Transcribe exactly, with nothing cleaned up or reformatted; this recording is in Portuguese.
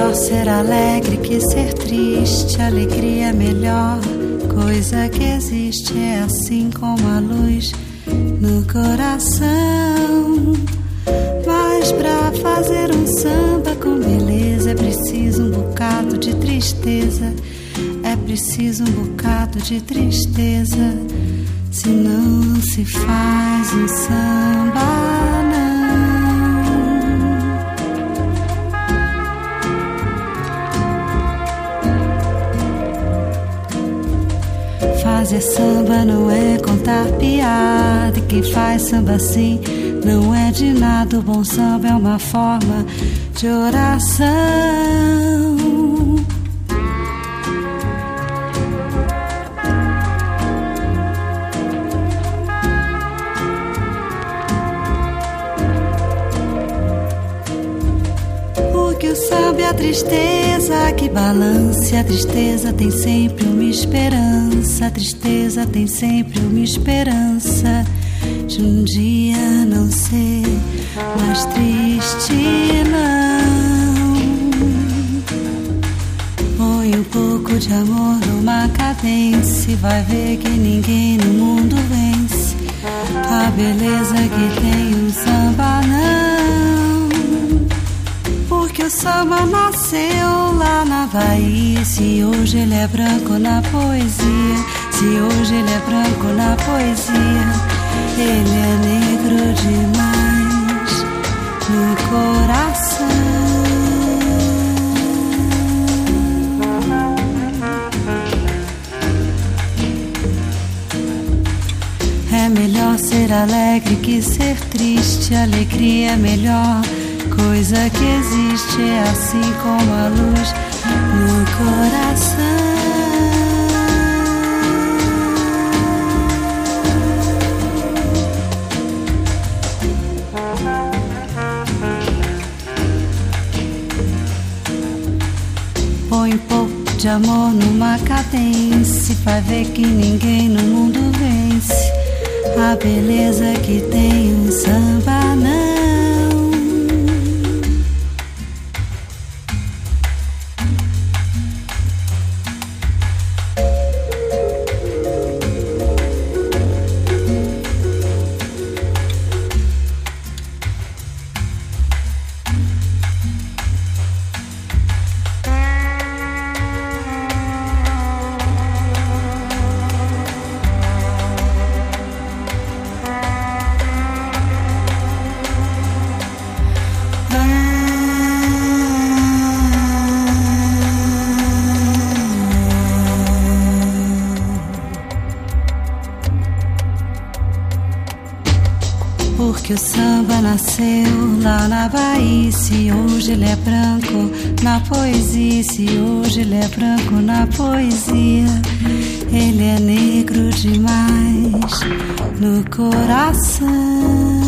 melhor ser alegre que ser triste. Alegria é melhor coisa que existe. É assim como a luz no coração. Mas pra fazer um samba com beleza é preciso um bocado de tristeza. É preciso um bocado de tristeza. Senão não se faz um samba, não. Fazer samba não é contar piada. E quem faz samba assim não é de nada. O bom samba é uma forma de oração. Porque o samba é a tristeza que balança. A tristeza tem sempre uma esperança. A tristeza tem sempre uma esperança de um dia não ser mais triste, não. Põe um pouco de amor numa cadência e vai ver que ninguém no mundo vence a beleza que tem um samba, não. Porque o samba nasceu lá na Bahia. Se hoje ele é branco na poesia, se hoje ele é branco na poesia, ele é negro demais no coração. É melhor ser alegre que ser triste. Alegria é melhor coisa que existe. É assim como a luz no coração. Põe um pouco de amor numa cadência, vai ver que ninguém no mundo vence a beleza que tem um samba, não. Porque o samba nasceu lá na Bahia. Se hoje ele é branco na poesia, se hoje ele é branco na poesia, ele é negro demais no coração.